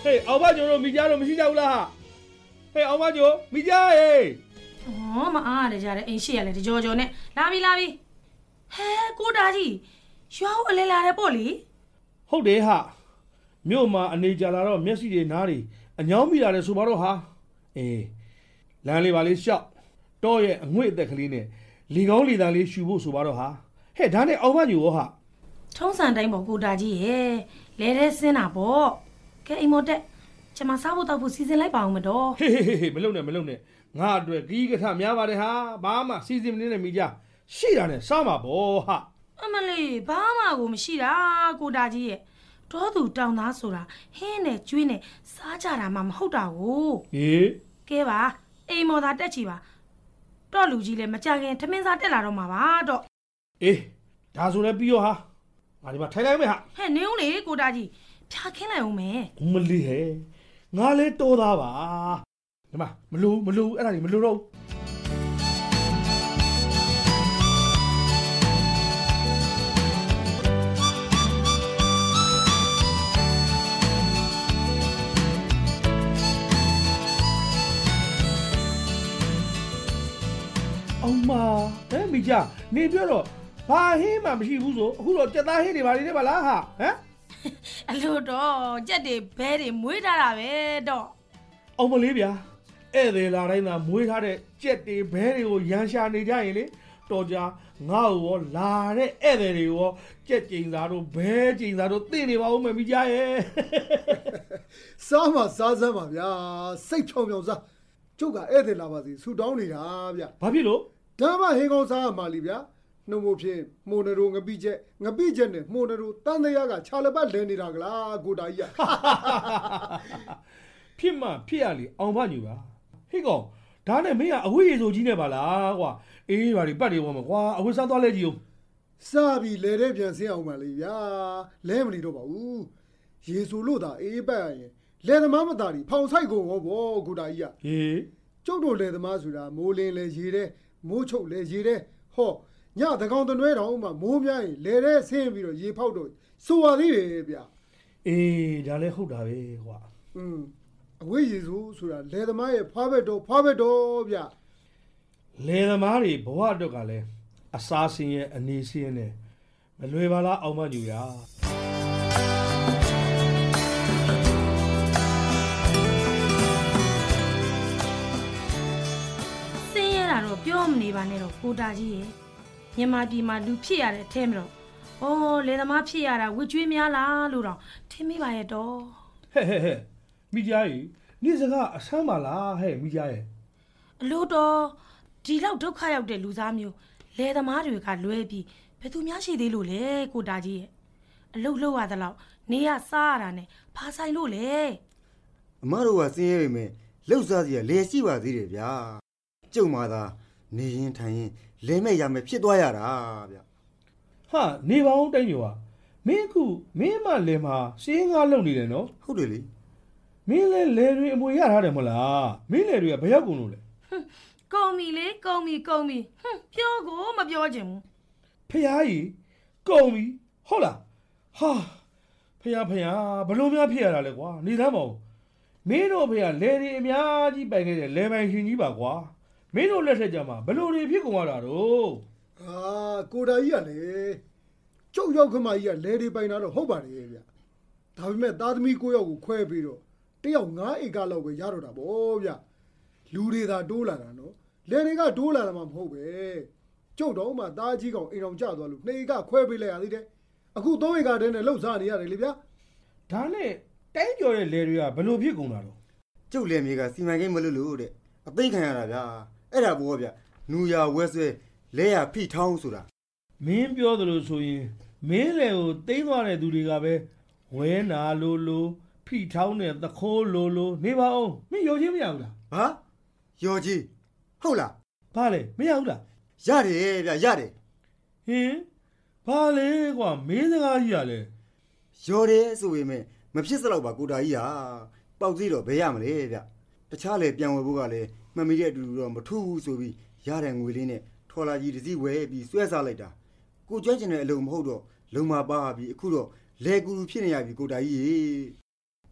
嘿，奥巴九米家都没睡觉啦。嘿，奥巴九米家哎。 哦，嘛啊，这家的哎，谁来的舅舅呢？拉比，嘿，郭大姐，需要我来的玻璃？ 好的哈，မြို့မှာအနေကြလာတော့မျက်စိတွေနားတွေအညောင်းမိလာတယ်ဆိုပါတော့ဟာအေးလမ်းလေးပါလေးရှောက်တော့ရဲ့အငွေ့အသက်ကလေးနဲ့လီကောင်းလီတန်လေးရှူဖို့ဆိုပါတော့ဟာဟဲ့ဒါနဲ့အောင်မညိုရောဟာထုံးစံတိုင်းပေါ့ကိုတာကြီးရဲ့လဲတဲ့စင်းတာပေါ့ကဲအိမ်မော်တက်ကျွန်မစားဖို့တောက်ဖို့စီစဉ်လိုက်ပါအောင်မတော်ဟေးမလုံနဲ့ငါအတွက်ဂီးကထများပါတယ်ဟာဘာမှစီစဉ်မနေနဲ့မိကြရှိတာနဲ့စားမှာပေါ့ဟာအမလေးဘာမှကိုမရှိတာကိုတာကြီးရဲ့တော်သူတောင်သားဆိုတာဟင်းနဲ့ကျွေးနဲ့စားကြတာမှမဟုတ်တာကိုဟေးကဲပါအိမ်မော်သာတက်ချီပါတော့လူကြီးလည်းမကြခင်ထမင်းစားတက်လာတော့မှာပါတော့အေးဒါဆိုလည်းပြီးရောဟာငါဒီမှာထိုင်လိုက်မယ်ဟာဟဲ့နေဦးလေကိုတာကြီးဖြာခင်းလိုက်အောင်မယ်မလီဟဲ့ငါလည်းတော်သားပါဒီမှာမလို့အဲ့ဒါကြီးမလို့တော့အောင်မမိကြနေပြောတော့ဘာဟင်းမှမရှိဘူးဆိုအခုတော့ကြက်သားဟင်းတွေပါနေပါလားဟာဟမ်အလို့တော့ကြက်တွေဘဲတွေမွေးထားတာပဲတော့အောင်မလေးဗျာဧည့်သည်လာတိုင်းသာမွေးထားတဲ့ကြက်တွေဘဲတွေကိုရန်ရှာနေကြရင်လေတော်ကြငါ့ကိုရောလာတဲ့ဧည့်သည်တွေရောကြက်ကျိန်သားတို့ဘဲကျိန်သားတို့သိနေပါဦးမယ်မိကြရဲ့စားမှာစားစမ်းပါဗျာစိတ်ချောင်စားကျုပ်ကဧည့်သည်လာပါစီဆူတောင်းနေတာဗျဘာဖြစ်လို့ဒါမှဟင်းကောင်းစားရမှာလीဗျာနှုတ်မို့ဖြင့်မှုန်နရိုငပိချက်နဲ့မှုန်နရိုတန်တရားကခြာလပတ်လဲနေတာကလားကိုတာကြီးဖြစ်မှဖြစ်ရလေအောင်ဖညူပါဟိကောင်ဒါနဲ့မင်းကအဝိရေဆိုကြီးနဲ့ပါလားကွာအေးပါဒီပတ်တွေပေါ်မှာကွာအဝိစားသွားလဲကြည့်ဦးစားပြီးလဲတဲ့ပြန်ဆင်းအောင်ပါလေဗျာလဲမလီတော့ပါဘူးရေဆိုလို့သာအေးပတ်ရရင်လဲသမားမသားဒီဖောင်ဆိုင်ကုန်ဟောဘောကိုတာကြီးဟေးကျုပ်တို့လဲသမားဆိုတာမိုးလင်းလဲရေတဲ့မိုးချုပ်လဲရေတဲ့ဟောညတကောင်တနွဲတော်မှမိုးများရင်လဲတဲ့ဆင်းပြီးတော့ရေဖောက်တော့စိုးပါသေးတယ်ဗျအေးဒါလည်းဟုတ်တာပဲကွာအဝိရေဆိုတာလဲသမားရဲ့ဖွားဘက်တော်ဗျလဲသမားတွေဘဝအတွက်ကလည်းအစားစင်းရဲ့အနေစင်းနဲ့မလွယ်ပါလားအောင်မညူရစင်းရတာတော့ပြောမနေပါနဲ့တော့ကိုတာကြီးရဲ့မြန်မာပြည်မှာလူဖြစ်ရတဲ့အထဲမှာတော့လဲသမားဖြစ်ရတာဝစ်ကျွေးများလားလို့တော့ထင်မိပါရဲ့တော့ဟဲ့မိကြရဲ့နေ့စကားအဆမ်းပါလားဟဲ့မိကြရဲ့အလို့တော့ဒီလောက်ဒုက္ခရောက်တဲ့လူသားမျိုးလဲသမားတွေကလွဲပြီးဘယ်သူများရှိသေးလို့လဲကိုတာကြီးရဲ့အလုတ်လောက်ရသလောက်နေရစားရတာနဲ့ဖာဆိုင်လို့လေအမတို့ကစင်းရဲပေမဲ့လှုပ်စားစီကလဲရှိပါသေးတယ်ဗျာကျုံမာသာနေရင်ထိုင်ရင်လဲမဲ့ရမယ်ဖြစ်သွားရတာဗျဟာနေပါအောင်တိုင်းညိုကမင်းအခုမင်းမလဲမှာရှင်းကားလုံနေတယ်နော်ဟုတ်တယ်လေမင်းလဲတွေအမွေရထားတယ်မဟုတ်လားမင်းလဲတွေကဘယ်ရောက်ကုန်လို့လဲကုန်ပြီလေကုန်ပြီပြောကိုမပြောချင်ဘူးဖះကြီးကုန်ပြီဟုတ်လားဟာဖះဘလို့များဖြစ်ရတာလဲကွာနေသားမအောင်မင်းတို့ဖះလဲတွေအများကြီးပိုင်ခဲ့တယ်လဲပိုင်ရှင်ကြီးပါကွာမင်းတို့လက်ထက်ကြမှာဘလို့တွေဖြစ်ကုန်ရတာတော့ကိုတာကြီးကလေကျုပ်ရောက်ခမကြီးကလဲတွေပိုင်တာတော့ဟုတ်ပါတယ်ဗျဒါပေမဲ့သားသမီး9ယောက်ကိုခွဲပြီးတော့တယောက်9ဧကလောက်ပဲရတော့တာဗောဗျလူတွေသာတိုးလာတာနော်လဲတွေကတိုးလာတာမှမဟုတ်ပဲကျုပ်တော့မှသားကြီးကောင်အိမ်အောင်ကျသွားလို့2ဧကခွဲပေးလိုက်ရသေးတယ်အခု3ဧကတည်းနဲ့လှုပ်စားနေရတယ်လေဗျဒါနဲ့တိုင်းကျော်ရဲ့လဲတွေကဘလို့ဖြစ်ကုန်တာတော့ကျုပ်လဲမြေကစီမံကိန်းမလို့လို့တဲ့အသိခံရတာဗျအဲ့ဒါဘောဗျနူရဝဲဆွဲလဲရဖိထောင်းဆိုတာမင်းပြောသလိုဆိုရင်မင်းလဲကိုတိမ့်သွားတဲ့သူတွေကပဲဝဲနာလိုဖိထောင်းတဲ့သခိုးလိုနေပါအောင်မင်းယုံချင်းမရဘူးလားဟာယောကြီးဟုတ်လားဘာလဲမရဘူးလားရတယ်ဗျရတယ်ဟင်ဘာလဲကွာမင်းစကားကြီးရလဲယောတယ်ဆိုပေမဲ့မဖြစ်စလောက်ပါကိုတာကြီးဟာပေါက်စည်းတော့ဘယ်ရမလဲဗျတခြားလေပြန်ဝယ်ဖို့ကလည်းမှတ်မိတဲ့အတူတူတော့မထူးဘူးဆိုပြီးရတဲ့ငွေလေးနဲ့ထော်လာကြီးတစ်စီးဝယ်ပြီးဆွဲစားလိုက်တာကိုကျွမ်းကျင်တဲ့အလုပ်မဟုတ်တော့လုံမပါပြီးအခုတော့လဲကူဖြစ်နေရပြီကိုတာကြီး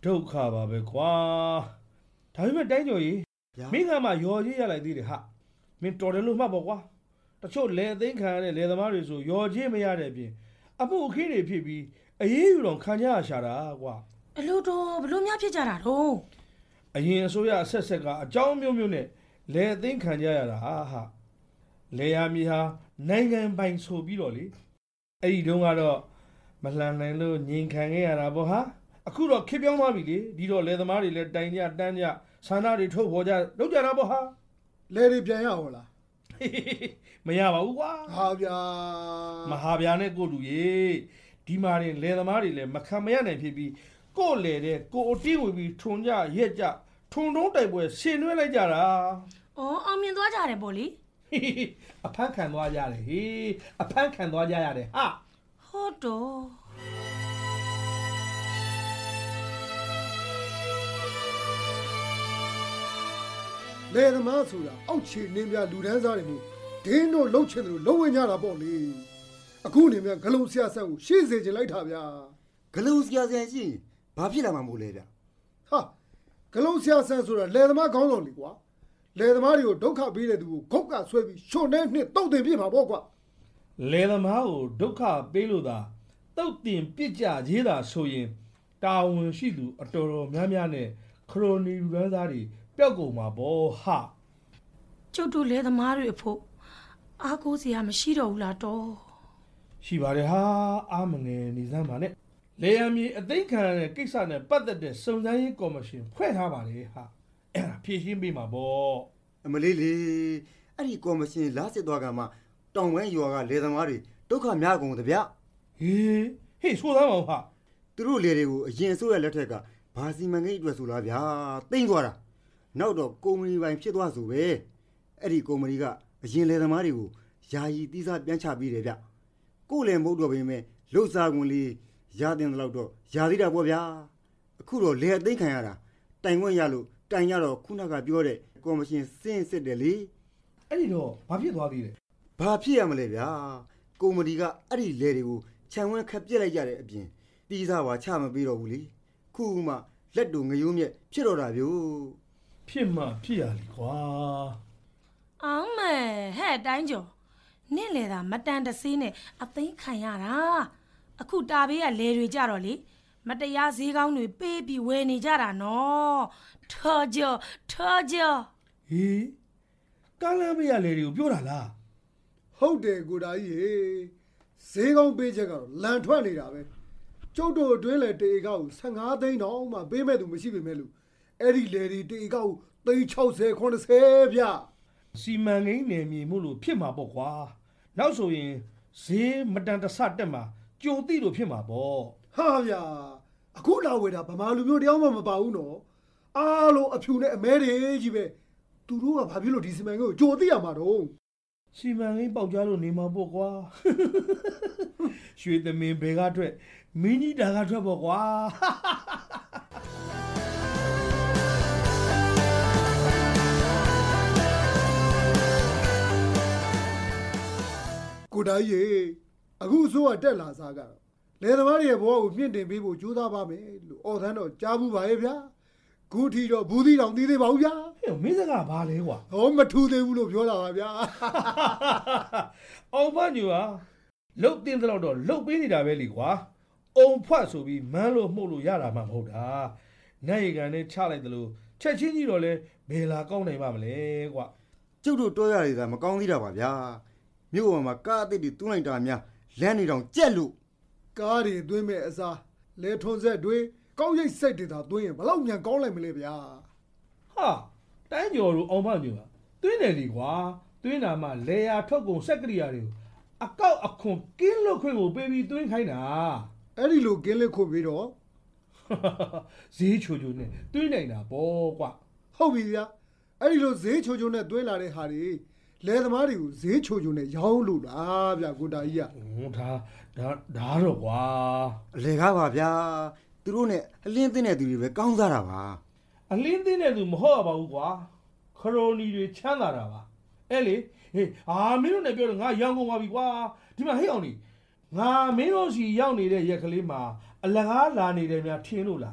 ဒုက္ခပါပဲကွာဒါပေမဲ့တိုင်းကျော်ကြီးမင်းကမှရော်ကြီးရလိုက်သေးတယ်ဟာမင်းတော်တယ်လို့မှတ်ပေါ့ကွာတချို့လေသိမ်းခံရတဲ့လေသမားတွေဆိုရော်ကြီးမရတဲ့အပြင်အဖို့အခင်းတွေဖြစ်ပြီးအေးယူတော့ခံကြရရှာတာကွာအလို့တော့ဘလို့များဖြစ်ကြတာတော့အရင်အစိုးရအဆက်ဆက်ကအကြောင်းမျိုးမျိုးနဲ့လေသိမ်းခံကြရတာဟာလေယာမီဟာနိုင်ငံပိုင်ဆိုပြီးတော့လေအဲ့ဒီတုန်းကတော့မလှန်နိုင်လို့ငြိမ်ခံခဲ့ရတာပေါ့ဟာအခုတော့ခေပြောင်းသွားပြီလေဒီတော့လေသမားတွေလည်းတိုင်ကြတန်းကြဆန္ဒတွေထုတ်ပေါ်ကြလုပ်ကြတာပေါ့ဟာလေတွေပြန်ရအောင်လားမရပါဘူးကွာဟာဗျာမဟာဗျာနဲ့ကိုတူရေဒီမှာနေလေသမားတွေလည်းမခံမရနိုင်ဖြစ်ပြီးကို့လေတဲ့ကိုအတင်းဝင်ပြီးထုံကြရက်ကြထုံတုံးတိုက်ပွဲဆင်နွှဲလိုက်ကြတာအော်အောင်မြင်သွားကြတယ်ပေါ့လေအဖမ်းခံသွားကြတယ်ဟေးအဖမ်းခံသွားကြရတယ်ဟာဟုတ်တော့လေသမားဆိုတာအောက်ခြေနင်းပြလူဒန်းစားတွေမျိုးဒင်းတို့လှုပ်ချင်တယ်လို့လှုပ်ဝင်ကြတာပေါ့လေအခုနေမြဂလုံးဆရာဆန်းကိုရှေ့စေချင်လိုက်တာဗျာဂလုံးဆရာဆန်းရှိဘာဖြစ်လာမှမို့လဲဗျဟာဂလုံးဆရာဆန်းဆိုတာလေသမားခေါင်းဆောင်လေကွာလေသမားတွေကိုဒုက္ခပေးတဲ့သူကိုဂုတ်ကဆွဲပြီးရှုံတဲ့နှစ်တုတ်တင်ပြမှာပေါ့ကွာလေသမားကိုဒုက္ခပေးလို့သာတုတ်တင်ပြစ်ကြရေးတာဆိုရင်တာဝန်ရှိသူအတော်တော်များများနဲ့ခရိုနီလူဒန်းစားတွေပျောက်ကုန်မှာပေါ့ဟာကျုပ်တို့လေသမားတွေအဖို့အားကိုးစရာမရှိတော့ဘူးလားတော့ရှိပါတယ်ဟာအားမငယ်နေစမ်းပါနဲ့လေယာမြေအသိခံရတဲ့ကိစ္စနဲ့ပတ်သက်တဲ့စုံစမ်းရေးကော်မရှင်ဖွဲ့ထားပါတယ်ဟာအဲ့ဒါဖြည့်ရှင်းပေးမှာပေါ့အမလေးလေအဲ့ဒီကော်မရှင်လာစစ်သွားကမှတောင်ဝဲရွာကလေသမားတွေဒုက္ခများကုန်တဲ့ဗျဟေးဆိုသားမောင်ဟာသူတို့လေတွေကိုအရင်ဆိုးရလက်ထက်ကဘာစီမံကိန်းအတွက်ဆိုလားဗျာတိမ့်သွားတာနောက်တော့ကုမ္ပဏီပိုင်ဖြစ်သွားဆိုပဲအဲ့ဒီကုမ္ပဏီကအရင်လေသမားတွေကိုယာယီတီးစားပြန်ချပေးတယ်ဗျကိုယ်လည်းမဟုတ်တော့ပေမဲ့လှုပ်စားခွင့်လေးရတဲ့လောက်တော့ယာသေးတာပေါ့ဗျာအခုတော့လေအသိခံရတာတိုင်ခွင့်ရလို့တိုင်ရတော့ခုနကပြောတဲ့ကော်မရှင်စင်းစစ်တယ်လေအဲ့ဒီတော့ဘာဖြစ်သွားသေးလဲဘာဖြစ်ရမလဲဗျာကုမ္ပဏီကအဲ့ဒီလေတွေကိုခြံဝန်းခက်ပြစ်လိုက်ကြတဲ့အပြင်တီးစားပါချမပေးတော့ဘူးလေခုမှလက်တူငရုံးမြက်ဖြစ်တော့တာဗျို့ဖြစ်မှဖြစ်ရလေကွာအောင်မဲဟဲ့တိုင်းကျော်နင့်လေသာမတန်တဆေးနဲ့အသိခံရတာအခုတာဘေးကလေတွေကြတော့လေမတရားဈေးကောင်းတွေပေးပြီးဝယ်နေကြတာနော်ထော်ကြောဟေးကားလမ်းဘေးကလေတွေကိုပြောတာလားဟုတ်တယ်ကိုဒါကြီးဟေးဈေးကောင်းပေးချက်ကတော့လန်ထွက်နေတာပဲကျုပ်တို့အတွင်းလေတေကောက်15သိန်းတော့မှပေးမဲ့သူမရှိပေမဲ့လို့အဲ့ဒီလေတွေတေကောက်360 80ဗျစီမံကိန်းနယ်မြေမှုလို့ဖြစ်မှာပေါ့ကွာနောက်ဆိုရင်ဈေးမတန်တဆတက်မှာကြုံသိလို့ဖြစ်မှာပေါ့ဟာဗျာအခုလာဝယ်တာဗမာလူမျိုးတယောက်မှမပါဘူးနော်အားလုံးအဖြူနဲ့အမဲတွေကြီးပဲသူတို့ကဘာဖြစ်လို့ဒီစီမံကိန်းကိုကြိုသိရမှာတော့စီမံကိန်းပေါက်ကြားလို့နေမှာပေါ့ကွာရွှေသမင်ဘယ်ကထွက်မင်းကြီးတာကထွက်ပေါ့ကွာကိုဒါကြီးအခုဆိုကတက်လာစားကတော့လေသမားတွေရဲ့ဘဝကိုမြင့်တင်ပေးဖို့ကြိုးစားပါမယ်လို့အော်ထမ်းတော့ကြားဘူးပါရဲ့ဗျာခုထီတော့ဘူးသီးတောင်သီးသေးပါဘူးဗျာဟဲ့မင်းစကားဘာလဲကွာဟောမထူသေးဘူးလို့ပြောတာပါဗျာအောင်ဖတ်ညူဟာလုတ်တင်းတော့လုတ်ပေးနေတာပဲလीကွာအုံဖွတ်ဆိုပြီးမန်းလို့မှုတ်လို့ရတာမှမဟုတ်တာနိုင်ရီကန်နဲ့ချလိုက်တယ်လို့ချက်ချင်းကြီးတော့လဲဘယ်လာကောင်းနိုင်ပါမလဲကွာကျုပ်တို့တွဲရည်သာမကောင်းသေးတာပါဗျာမြို့ပေါ်မှာကားအသစ်တွေတွန်းလိုက်တာများလမ်းနေတောင်ကြက်လို့ကားတွေသွင်းမဲ့အစားလေထွန်ဆက်တွေကောက်ရိတ်စိတ်တွေသာသွင်းရင်ဘလောက်မြန်ကောင်းလိုက်မလဲဗျာဟာတိုင်းကျော်တို့အောင်ဖတ်ညူဟာသွင်းတယ်လीကွာသွင်းတာမှလေယာထုတ်ကုန်စက်ကရိယာတွေကိုအကောက်အခွန်ကင်းလွတ်ခွင့်ကိုပေးပြီးသွင်းခိုင်းတာအဲ့ဒီလိုကင်းလွတ်ခွင့်ပြီးတော့ဈေးချိုချိုနဲ့သွင်းနိုင်တာပေါ့ကွာဟုတ်ပြီဗျာအဲ့ဒီလိုဈေးချိုချိုနဲ့သွင်းလာတဲ့ဟာတွေလေသမားတွေကိုဈေးချိုချိုနဲ့ရောင်းလို့လားဗျာကိုတာကြီးကဒါတော့ကွာအလေကားပါဗျာသူတို့နဲ့အလင်းသိတဲ့သူတွေပဲကောင်းစားတာပါအလင်းသိတဲ့သူမဟုတ်ပါဘူးကွာခရိုနီတွေချမ်းသာတာပါအဲ့လေဟေးမင်းတို့နဲ့ပြောတော့ငါရောင်းကုန်ပါပြီကွာဒီမှာဟေးအောင်နေငါမင်းတို့စီရောက်နေတဲ့ရက်ကလေးမှာအလကားလာနေတယ်များထင်းလို့လား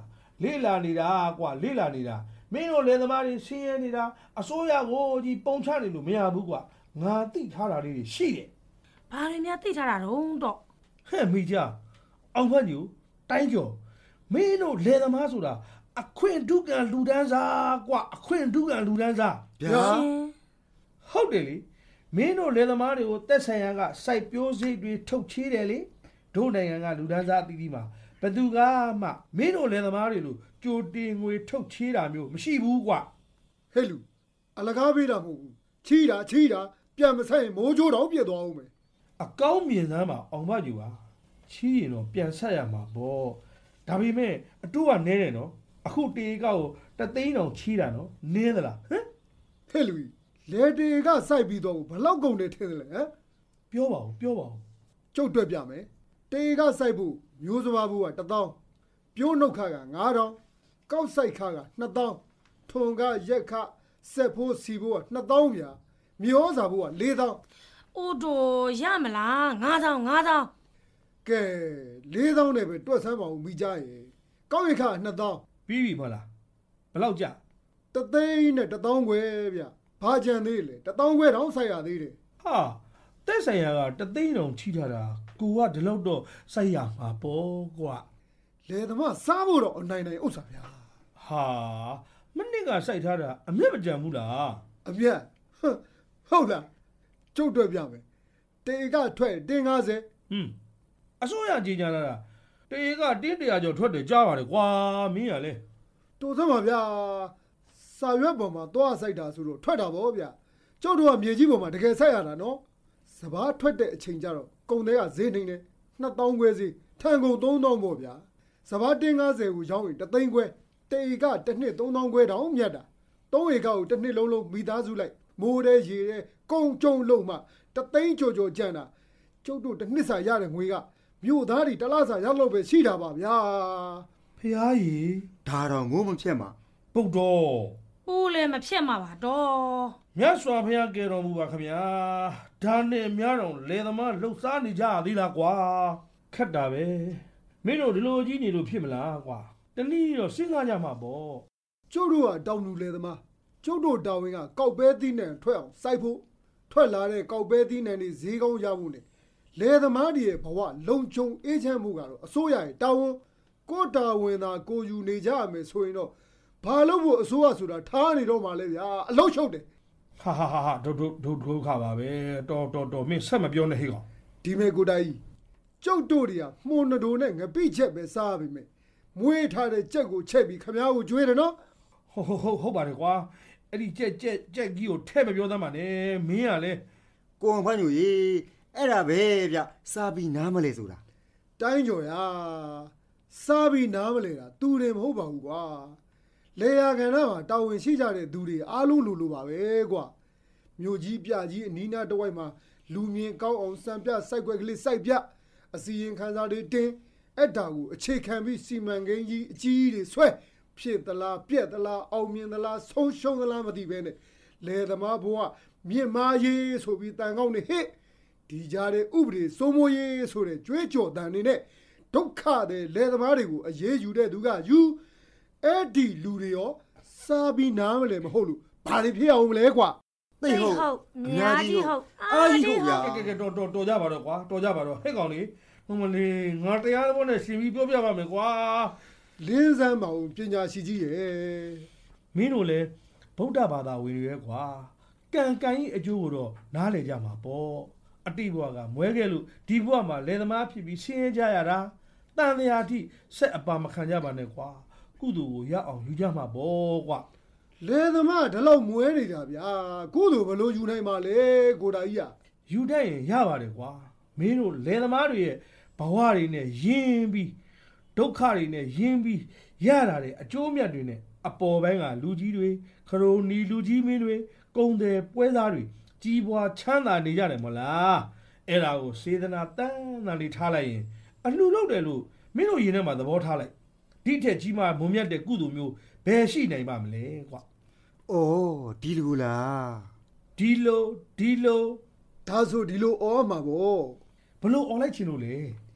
လေးလာနေတာကွာလေးလာနေတာမင်းတို့လယ်သမားတွေဆင်းရဲနေတာအစိုးရကိုကြီးပုံချနေလို့မရဘူးကွာငါသိထားတာလေးတွေရှိတယ်ဘာတွေများသိထားတာတော့ဟဲ့မိကြအောင်ဖတ်ညူတိုင်းကျော်မင်းတို့လယ်သမားဆိုတာအခွင့်ဒုက္ခလူဒန်းစားကွာအခွင့်ဒုက္ခလူဒန်းစားဗျာဟုတ်တယ်လေမင်းတို့လယ်သမားတွေကိုတက်ဆိုင်ရာကစိုက်ပျိုးစိတ်တွေထုတ်ချေးတယ်လေတို့နိုင်ငံကလူဒန်းစားအသီးသီးမှာဘယ်သူကမှမင်းတို့လယ်သမားတွေလို့ကြိုတင်ငွေထုတ်ချေးတာမျိုးမရှိဘူးကွာဟဲ့လူအလကားပေးတာမဟုတ်ဘူးချီတာပြန်မဆိုင်မိုးချိုးတော့ပြည့်သွားအောင်မယ်အကောင်းမြင်စမ်းမှာအောင်မယူပါချီးရင်တော့ပြန်ဆက်ရမှာပေါ့ဒါပေမဲ့အတူကနဲတယ်နော်အခုတေကောက်ကို3သိန်းအောင်ချီးတာနော်နင်းသလားဟမ်ဟဲ့လူလေတေကစိုက်ပြီးတော့ဘလောက်ကုန်နေထင်တယ်လေဟမ်ပြောပါဦးကျုပ်တွေ့ပြမယ်တေကစိုက်ဖို့မျိုးစပါးဘူးက1000ပြိုးနှုတ်ခါက9000ကောက်စိုက်ခါက2000ထွန်ကရက်ခဆက်ဖို့စီဖို့က2000ဗျာမျောစာဖို့က4000 အိုးတို့ရမလား9000 ကဲ4000နဲ့ပဲတွက်ဆန်းပါဦးမိကြရဲ့ကောက်ရက်ခ2000 ပြီးပြီမဟုတ်လားဘယ်လောက်ကြတသိန်းနဲ့1000ခွဲဗျဘာကြံသေးလဲ1000ခွဲတောင်စိုက်ရသေးတယ်ဟာတက်ဆိုင်ရာက3သိန်းအောင်ချီးထားတာကိုကဒီလောက်တော့စိုက်ရမှာပေါ့ကွာလေသမားစားဖို့တော့အနိုင်ဥစ္စာဗျာဟာမနစ်ကစိုက်ထားတာအမျက်မကြံဘူးလားအမျက်ဟုတ်လားကျုပ်တွေ့ပြမယ်တေကထွက်တင်း90 အစိုးရကြီးညာလာတာတေကတင်း100ကျော်ထွက်တယ်ကြားပါတယ်ကွာမင်းရလဲတူသမှာဗျာစာရွက်ပေါ်မှာသွားစိုက်တာဆိုတော့ထွက်တာဗောဗျာကျုပ်တို့ကမြေကြီးပေါ်မှာတကယ်စိုက်ရတာနော်စပားထွက်တဲ့အချိန်ကျတော့ကုန်တဲ့ကဈေးနှိမ့်နေ2000ခွဲစီထန်ကုန်3000ပေါ့ဗျာစပားတင်း90ကိုရောင်းရင်3သိန်းခွဲတေကတစ်နှစ်3000ခွဲတောင်မြတ်တာ3ဧကကိုတစ်နှစ်လုံးမိသားစုလိုက်မိုးတဲ့ရေတဲ့ကုန်ကြုံလုံးမှ3သိန်းကျော်ကြံ့တာကျုပ်တို့တစ်နှစ်စာရတဲ့ငွေကမြို့သားတွေတလားစာရလို့ပဲရှိတာပါဗျာဖျားကြီးဒါတော့ငိုးမဖြတ်မှာပုတ်တော့ဦးလည်းမဖြတ်မှာပါတော့မြတ်စွာဘုရားကယ်တော်မူပါခင်ဗျာဒါနဲ့များတော့လေသမားလှုပ်ရှားနေကြသေးလားကွာခက်တာပဲမင်းတို့ဒီလိုကြီးနေလို့ဖြစ်မလားကွာတနည်းတော့စဉ်းစားကြမှာပေါ့ကျုပ်တို့ကတောင်လူလေသမားကျုပ်တို့တာဝန်ကကောက်ပဲသီးနှံထွက်အောင်စိုက်ဖို့ထွက်လာတဲ့ကောက်ပဲသီးနှံတွေဈေးကောင်းရဖို့နဲ့လေသမားတွေရဲ့ဘဝလုံခြုံအေးချမ်းမှုကတော့အစိုးရရဲ့တာဝန်ကိုတာဝန်သာကိုယူနေကြရမယ်ဆိုရင်တော့ဘာလို့ဖို့အစိုးရဆိုတာထားနေတော့မှလဲဗျာအလုံးချုပ်တယ်ဟာဒုက္ခပါပဲတော်မင်းဆက်မပြောနဲ့ဟေ့ကောင်ဒီမေကိုတိုင်ကျုပ်တို့တွေကမှုန်တိုနဲ့ငပိချက်ပဲစားပြီမဲ့မွေးထားတဲ့ကြက်ကိုချက်ပြီးခမားကိုကျွေးတယ်နော်ဟုတ်ပါတယ်ကွာအဲ့ဒီကြက်ကြီးကိုထဲ့မပြောသမ်းပါနဲ့မင်းကလည်းကိုအောင်ဖတ်ညူရေအဲ့ဒါပဲဗျစားပြီးနားမလဲဆိုတာတိုင်းကျော်ရာစားပြီးနားမလဲတာသူတွေမဟုတ်ပါဘူးကွာလေယာကဏ္ဍမှာတာဝန်ရှိကြတဲ့သူတွေအားလုံးလိုပါပဲကွာမြို့ကြီးပြကြီးအနီးနားတစ်ဝိုက်မှာလူမြင်ကောင်းအောင်စံပြစိုက်ွက်ကလေးစိုက်ပြအစီရင်ခံစာတွေတင်အဲ့ဒါကိုအခြေခံပြီးစီမံကိန်းကြီးအကြီးတွေဆွဲဖြစ်သလားပြက်သလားအောင်မြင်သလားဆုံးရှုံးသလားမသိပဲနဲ့လေသမားဘဝမြင့်မာရေးဆိုပြီးတန်ကောင်းနေဟဲ့ဒီကြားတဲ့ဥပဒေစိုးမိုးရေးဆိုတဲ့ကြွေးကြော်တန်နေနဲ့ဒုက္ခတဲ့လေသမားတွေကိုအရေးယူတဲ့သူကယူအဲ့ဒီလူတွေရောစားပြီးနားမလဲမဟုတ်လို့ဘာတွေဖြစ်အောင်မလဲကွာသိဟုတ်အများကြီးဟုတ်အားကြီးဟုတ်ဗျာကဲတော်ကြပါတော့ကွာတော်ကြပါတော့ဟဲ့ကောင်လေးဟိုမလေးငါတရားသဘောနဲ့ရှင်ပြီးပြောပြပါမယ်ကွာလင်းစမ်းမအောင်ပညာရှိကြီးရဲ့မင်းတို့လည်းဗုဒ္ဓဘာသာဝင်တွေရဲ့ကွာကံကြီးအကျိုးကိုတော့နားလည်ကြမှာပေါ့အတိဘဝကမွဲခဲ့လို့ဒီဘဝမှာလယ်သမားဖြစ်ပြီးဆင်းရဲကြရတာတန်တရားတိဆက်အပါမခံကြပါနဲ့ကွာကုသိုလ်ကိုရအောင်ယူကြမှာပေါ့ကွာလေသမားဒီလောက်မွဲနေတာဗျာကိုတို့ဘလို့ယူနိုင်ပါလဲကိုတာကြီးอ่ะယူတတ်ရင်ရပါတယ်ကွာမင်းတို့လယ်သမားတွေရဲ့ဘဝတွေနဲ့ယဉ်ပြီးဒုက္ခတွေနဲ့ယဉ်ပြီးရတာတဲ့အကျိုးမြတ်တွေနဲ့အပေါ်ပိုင်းကလူကြီးတွေခရိုနီလူကြီးမင်းတွေကုံတယ်ပွဲသားတွေကြီးပွားချမ်းသာနေကြတယ်မဟုတ်လားအဲ့ဒါကိုစေတနာတန်းလေးထားလိုက်ရင်အလှလုပ်တယ်လို့မင်းတို့ရင်ထဲမှာသဘောထားလိုက်ဒီထက်ကြီးမားမွန်မြတ်တဲ့ကုသိုလ်မျိုးဘယ်ရှိနိုင်ပါမလဲကွာအိုးဒီလူလားဒီလိုဒါဆိုဒီလိုအော်မှာဗောဘလို့អော်လိုက်ချင်လို့လေ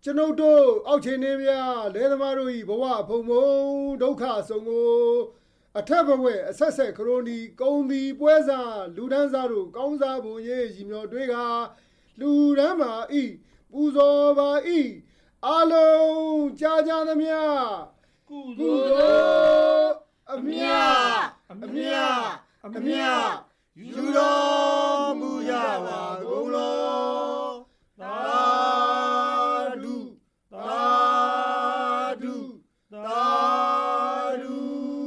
ကျွန်ုပ်တို့အောက်ခြေနေများလဲသမားတို့၏ဘဝဖုံဖုံဒုက္ခဆုံးကိုအထက်ဘဝအဆက်ဆက်ခရိုနီကုံဒီပွဲစားလူဒန်းစားတို့ကောင်းစားဖို့ရေးရည်မျှော်တွေးကလူဒန်းပါဤပူဇော်ပါဤအလုံးကြာကြာသမျှကုသိုလ်အမြယူတော်မူကြပါကုန်လောသာဓုသာဓုသာဓု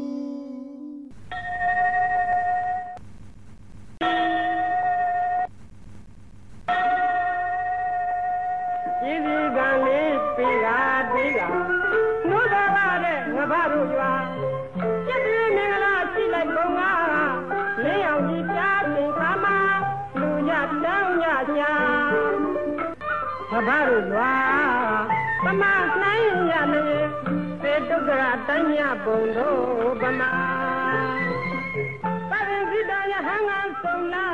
ဒီဒီကလေးปีကဒီကနိုးတော်လာတဲ့ငါဘာတို့ရွာပြည့်ပြည့်မင်္ဂလာရှိလိုက်ကုန်ကလင်းအောင်ကြီးပြားတင်ခါမလူရတောင်းရညာငါဘာတို့ရွာပမနိုင်ရလေပေတုကရတညပုံတို့ပမပါရင်ဒီတော်ရဟန်းကဆုံးလာ